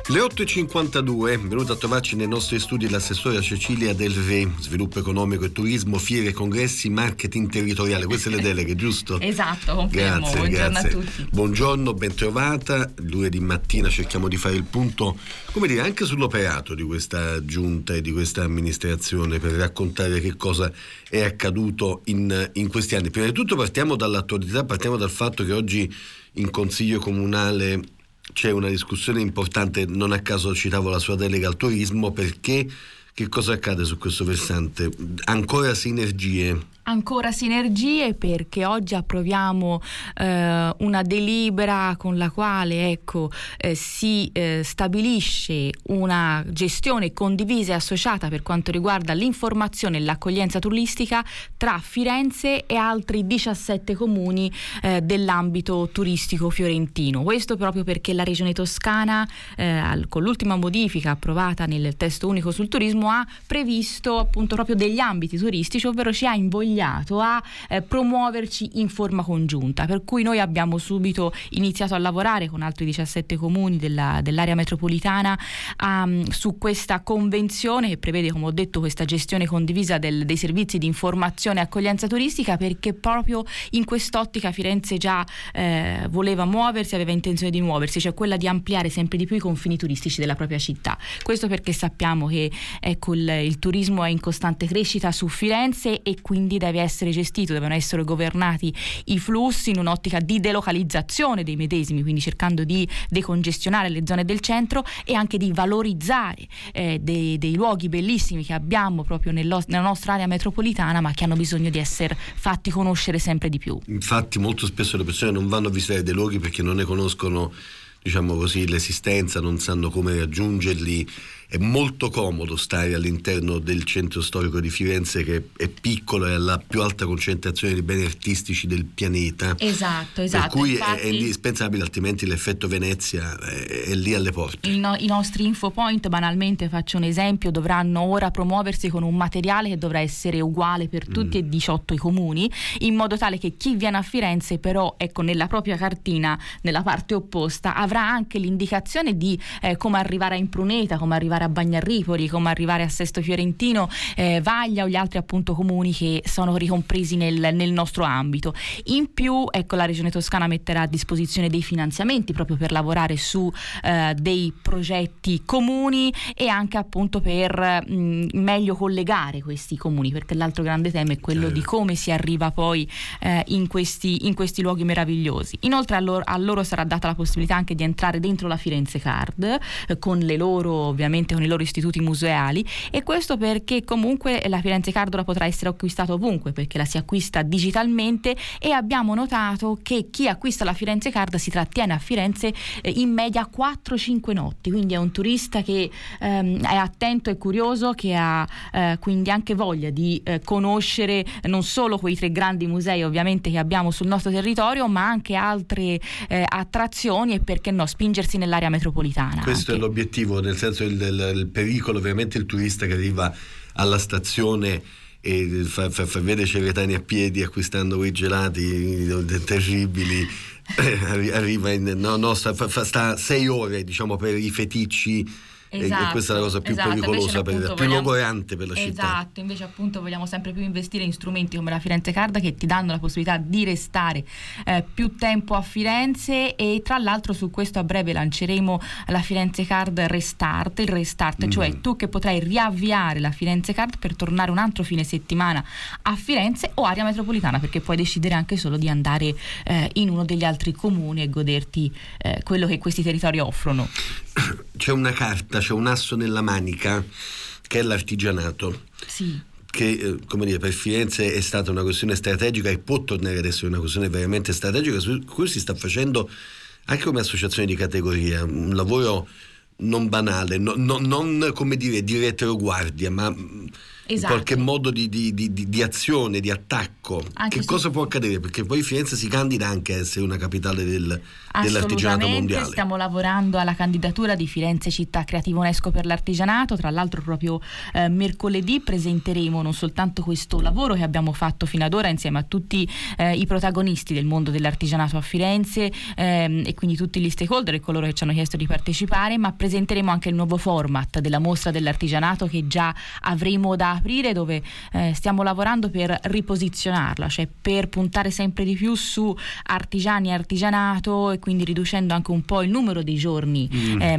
Le 8.52, venuta a trovarci nei nostri studi l'assessora Cecilia Del Re, sviluppo economico e turismo, fiere, congressi, marketing territoriale. Queste le deleghe, giusto? Esatto, confermo. Grazie, buongiorno grazie. a tutti. Buongiorno, ben trovata. Lunedì mattina cerchiamo di fare il punto, come dire, anche sull'operato di questa giunta e di questa amministrazione, per raccontare che cosa è accaduto in questi anni. Prima di tutto partiamo dall'attualità, partiamo dal fatto che oggi in Consiglio Comunale c'è una discussione importante. Non a caso citavo la sua delega al turismo, perché che cosa accade su questo versante? Ancora sinergie? Ancora sinergie, perché oggi approviamo una delibera con la quale si stabilisce una gestione condivisa e associata per quanto riguarda l'informazione e l'accoglienza turistica tra Firenze e altri 17 comuni dell'ambito turistico fiorentino. Questo proprio perché la Regione Toscana con l'ultima modifica approvata nel testo unico sul turismo ha previsto appunto proprio degli ambiti turistici, ovvero ci ha invogliato a promuoverci in forma congiunta, per cui noi abbiamo subito iniziato a lavorare con altri 17 comuni dell'area metropolitana su questa convenzione che prevede, come ho detto, questa gestione condivisa dei servizi di informazione e accoglienza turistica, perché proprio in quest'ottica Firenze già voleva muoversi, aveva intenzione di muoversi, cioè quella di ampliare sempre di più i confini turistici della propria città. Questo perché sappiamo che il turismo è in costante crescita su Firenze e quindi deve essere gestito, devono essere governati i flussi in un'ottica di delocalizzazione dei medesimi, quindi cercando di decongestionare le zone del centro e anche di valorizzare dei luoghi bellissimi che abbiamo proprio nella nostra area metropolitana, ma che hanno bisogno di essere fatti conoscere sempre di più. Infatti molto spesso le persone non vanno a visitare dei luoghi perché non ne conoscono, diciamo così, l'esistenza, non sanno come raggiungerli. È molto comodo stare all'interno del centro storico di Firenze, che è piccolo e ha la più alta concentrazione di beni artistici del pianeta. Esatto. Per cui infatti, è indispensabile, altrimenti l'effetto Venezia è lì alle porte. I nostri infopoint, banalmente faccio un esempio, dovranno ora promuoversi con un materiale che dovrà essere uguale per tutti e 18 i comuni, in modo tale che chi viene a Firenze però nella propria cartina, nella parte opposta, avrà anche l'indicazione di come arrivare a Impruneta, come arrivare a Bagnarripoli, come arrivare a Sesto Fiorentino, Vaglia o gli altri appunto comuni che sono ricompresi nel nostro ambito. In più la Regione Toscana metterà a disposizione dei finanziamenti proprio per lavorare su dei progetti comuni e anche appunto per meglio collegare questi comuni, perché l'altro grande tema è quello di come si arriva poi in questi luoghi meravigliosi. Inoltre a loro sarà data la possibilità anche di entrare dentro la Firenze Card con le loro, ovviamente con i loro istituti museali, e questo perché comunque la Firenze Card ora potrà essere acquistata ovunque, perché la si acquista digitalmente, e abbiamo notato che chi acquista la Firenze Card si trattiene a Firenze in media 4-5 notti, quindi è un turista che è attento e curioso, che ha quindi anche voglia di conoscere non solo quei 3 grandi musei ovviamente che abbiamo sul nostro territorio, ma anche altre attrazioni, e perché no spingersi nell'area metropolitana. Questo anche. è l'obiettivo, nel senso il pericolo, ovviamente il turista che arriva alla stazione e fa vedere Ceretani a piedi acquistando quei gelati terribili, arriva sta 6 ore, diciamo, per i feticci. Esatto, e questa è la cosa più pericolosa, più logorante per la città. Esatto, invece appunto vogliamo sempre più investire in strumenti come la Firenze Card, che ti danno la possibilità di restare più tempo a Firenze, e tra l'altro su questo a breve lanceremo la Firenze Card Restart, il restart, cioè tu che potrai riavviare la Firenze Card per tornare un altro fine settimana a Firenze o area metropolitana, perché puoi decidere anche solo di andare in uno degli altri comuni e goderti quello che questi territori offrono. C'è una carta, c'è un asso nella manica, che è l'artigianato. Sì. Che come dire, per Firenze è stata una questione strategica e può tornare ad essere una questione veramente strategica, su cui si sta facendo anche come associazione di categoria un lavoro non banale, non come dire di retroguardia, ma in qualche modo di azione, di attacco. Anche che cosa può accadere? Perché poi Firenze si candida anche a essere una capitale dell'artigianato mondiale. Stiamo lavorando alla candidatura di Firenze Città Creativa UNESCO per l'artigianato. Tra l'altro proprio mercoledì presenteremo non soltanto questo lavoro che abbiamo fatto fino ad ora insieme a tutti i protagonisti del mondo dell'artigianato a Firenze e quindi tutti gli stakeholder e coloro che ci hanno chiesto di partecipare, ma presenteremo anche il nuovo format della mostra dell'artigianato che già avremo da aprire, dove stiamo lavorando per riposizionarla, cioè per puntare sempre di più su artigiani e artigianato, e quindi riducendo anche un po' il numero dei giorni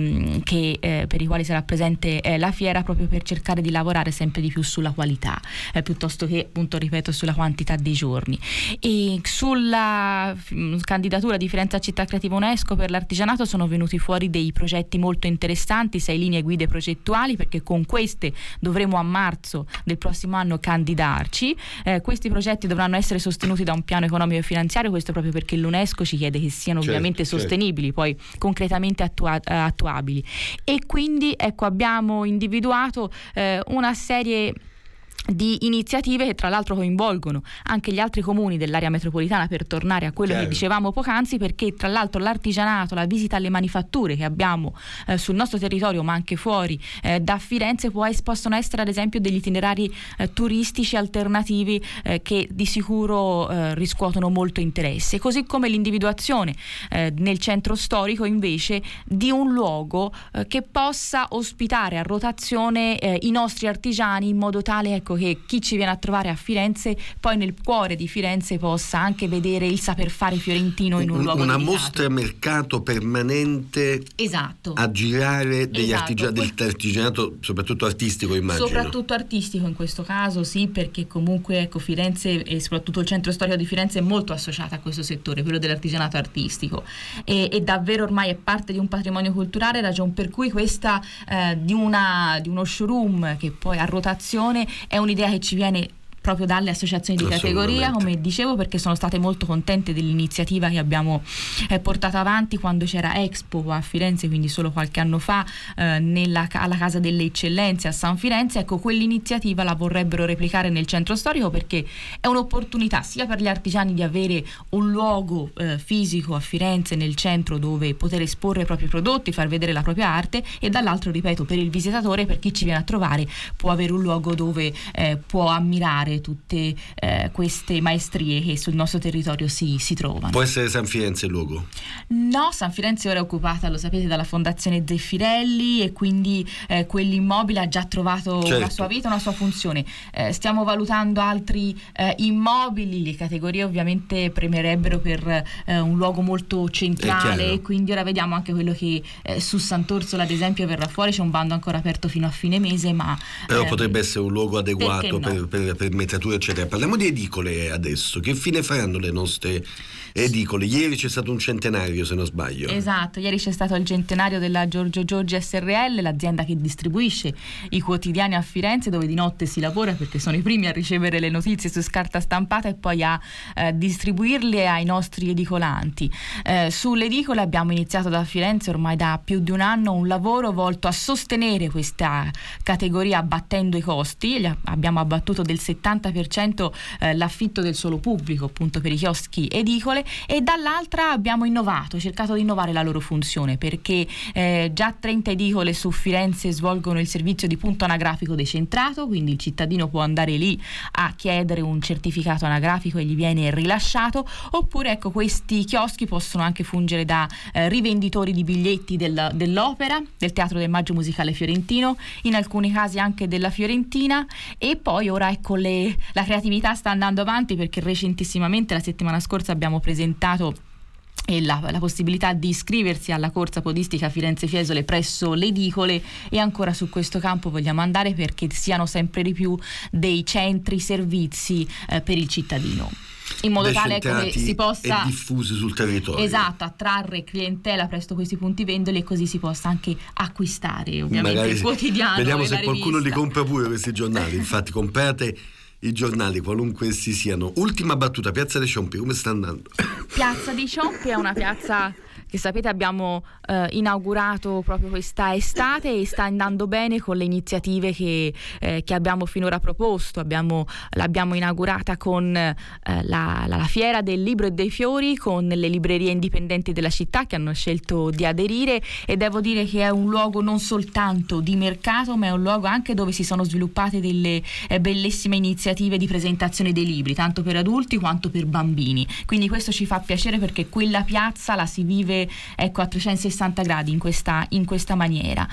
per i quali sarà presente la fiera, proprio per cercare di lavorare sempre di più sulla qualità piuttosto che, appunto, ripeto, sulla quantità dei giorni. E sulla candidatura di Firenze Città Creativa UNESCO per l'artigianato sono venuti fuori dei progetti molto interessanti, 6 linee guide progettuali, perché con queste dovremo a marzo del prossimo anno candidarci. Questi progetti dovranno essere sostenuti da un piano economico e finanziario, questo proprio perché l'UNESCO ci chiede che siano ovviamente sostenibili, poi concretamente attuabili, e quindi abbiamo individuato una serie di iniziative che tra l'altro coinvolgono anche gli altri comuni dell'area metropolitana, per tornare a quello che dicevamo poc'anzi, perché tra l'altro l'artigianato, la visita alle manifatture che abbiamo sul nostro territorio ma anche fuori da Firenze possono essere ad esempio degli itinerari turistici alternativi che di sicuro riscuotono molto interesse, così come l'individuazione nel centro storico invece di un luogo che possa ospitare a rotazione i nostri artigiani, in modo tale che chi ci viene a trovare a Firenze poi nel cuore di Firenze possa anche vedere il saper fare fiorentino in un luogo una dedicato. Mostra mercato permanente a girare degli dell'artigianato, soprattutto artistico, immagino. Soprattutto artistico in questo caso, sì, perché comunque Firenze e soprattutto il centro storico di Firenze è molto associata a questo settore, quello dell'artigianato artistico, e davvero ormai è parte di un patrimonio culturale, ragion per cui questa di uno showroom che poi a rotazione è un'idea che ci viene proprio dalle associazioni di categoria, come dicevo, perché sono state molto contente dell'iniziativa che abbiamo portato avanti quando c'era Expo a Firenze, quindi solo qualche anno fa, alla Casa delle Eccellenze a San Firenze. Quell'iniziativa la vorrebbero replicare nel centro storico, perché è un'opportunità sia per gli artigiani di avere un luogo fisico a Firenze, nel centro, dove poter esporre i propri prodotti, far vedere la propria arte, e dall'altro, ripeto, per il visitatore, per chi ci viene a trovare, può avere un luogo dove può ammirare tutte queste maestrie che sul nostro territorio si trovano. Può essere San Firenze il luogo? No, San Firenze ora è occupata, lo sapete, dalla Fondazione Zeffirelli, e quindi quell'immobile ha già trovato una sua vita, una sua funzione. Stiamo valutando altri immobili, le categorie ovviamente premerebbero per un luogo molto centrale, e quindi ora vediamo anche quello che su Sant'Orsola ad esempio verrà fuori. C'è un bando ancora aperto fino a fine mese, ma però potrebbe essere un luogo adeguato per metrature, eccetera. Parliamo di edicole adesso. Che fine faranno le nostre edicole? Ieri c'è stato un centenario, se non sbaglio. Esatto, ieri c'è stato il centenario della Giorgio Giorgi SRL, l'azienda che distribuisce i quotidiani a Firenze, dove di notte si lavora perché sono i primi a ricevere le notizie su scarta stampata e poi a distribuirle ai nostri edicolanti. Sulle edicole abbiamo iniziato da Firenze ormai da più di un anno un lavoro volto a sostenere questa categoria abbattendo i costi. Abbiamo abbattuto del 70% l'affitto del suolo pubblico, appunto, per i chioschi edicole, e dall'altra abbiamo cercato di innovare la loro funzione, perché già 30 edicole su Firenze svolgono il servizio di punto anagrafico decentrato, quindi il cittadino può andare lì a chiedere un certificato anagrafico e gli viene rilasciato, oppure questi chioschi possono anche fungere da rivenditori di biglietti dell'opera, del Teatro del Maggio Musicale Fiorentino, in alcuni casi anche della Fiorentina. E poi ora la creatività sta andando avanti, perché recentissimamente, la settimana scorsa, abbiamo presentato la possibilità di iscriversi alla corsa podistica Firenze-Fiesole presso le edicole, e ancora su questo campo vogliamo andare, perché siano sempre di più dei centri servizi per il cittadino, in modo tale che si possa, e diffusi sul territorio, attrarre clientela presso questi punti vendoli, e così si possa anche acquistare ovviamente il quotidiano. Vediamo se qualcuno rivista li compra pure questi giornali. Infatti comprate i giornali, qualunque essi siano. Ultima battuta, Piazza dei Ciompi, come sta andando? Piazza dei Ciompi è una piazza che sapete abbiamo inaugurato proprio questa estate e sta andando bene con le iniziative che abbiamo finora proposto. L'abbiamo inaugurata con la fiera del libro e dei fiori, con le librerie indipendenti della città che hanno scelto di aderire, e devo dire che è un luogo non soltanto di mercato, ma è un luogo anche dove si sono sviluppate delle bellissime iniziative di presentazione dei libri, tanto per adulti quanto per bambini. Quindi questo ci fa piacere, perché quella piazza la si vive, ecco, a 360 gradi in questa maniera.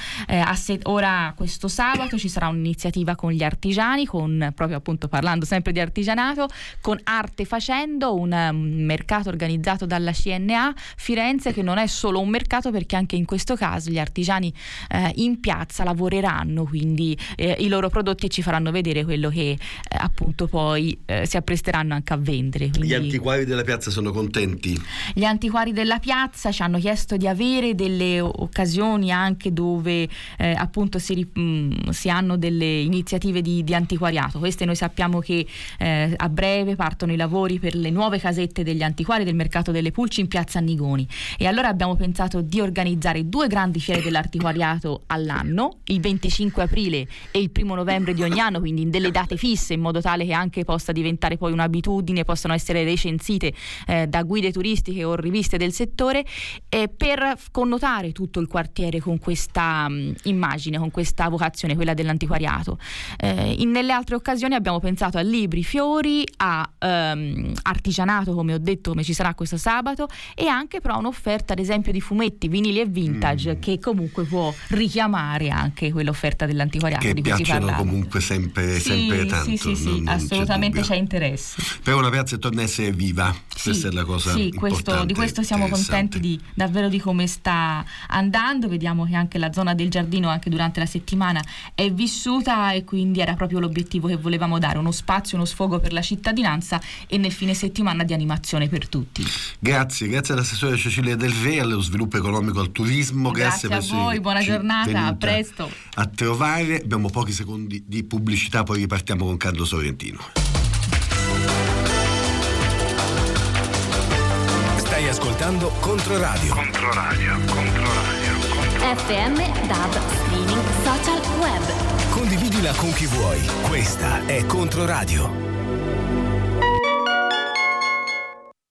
Ora questo sabato ci sarà un'iniziativa con gli artigiani, proprio appunto parlando sempre di artigianato, con Arte Facendo, un mercato organizzato dalla CNA Firenze, che non è solo un mercato, perché anche in questo caso gli artigiani in piazza lavoreranno, quindi i loro prodotti, ci faranno vedere quello che appunto poi si appresteranno anche a vendere. Quindi gli antiquari della piazza sono contenti? Gli antiquari della piazza ci hanno chiesto di avere delle occasioni anche dove appunto si hanno delle iniziative di antiquariato. Queste noi sappiamo che a breve partono i lavori per le nuove casette degli antiquari del mercato delle Pulci in piazza Annigoni, e allora abbiamo pensato di organizzare 2 grandi fiere dell'antiquariato all'anno, il 25 aprile e il 1 novembre di ogni anno, quindi in delle date fisse, in modo tale che anche possa diventare poi un'abitudine, possano essere recensite da guide turistiche o riviste del settore, per connotare tutto il quartiere con questa immagine, con questa vocazione, quella dell'antiquariato. Nelle altre occasioni abbiamo pensato a libri, fiori, a artigianato, come ho detto, come ci sarà questo sabato, e anche però un'offerta ad esempio di fumetti, vinili e vintage, che comunque può richiamare anche quell'offerta dell'antiquariato che di cui si parlava. piacciono comunque sempre tanto. Sì, assolutamente c'è interesse. Però la piazza torna a essere viva, questa è la cosa importante. Di questo siamo contenti davvero di come sta andando. Vediamo che anche la zona del giardino anche durante la settimana è vissuta, e quindi era proprio l'obiettivo che volevamo dare: uno spazio, uno sfogo per la cittadinanza, e nel fine settimana di animazione per tutti. Grazie all'assessore Cecilia Del Re, allo sviluppo economico, al turismo. Grazie a voi, buona giornata, a presto. A trovare, abbiamo pochi secondi di pubblicità, poi ripartiamo con Carlo Sorrentino. Stai ascoltando Controradio. FM, DAB, streaming, social, web. Condividila con chi vuoi. Questa è Controradio.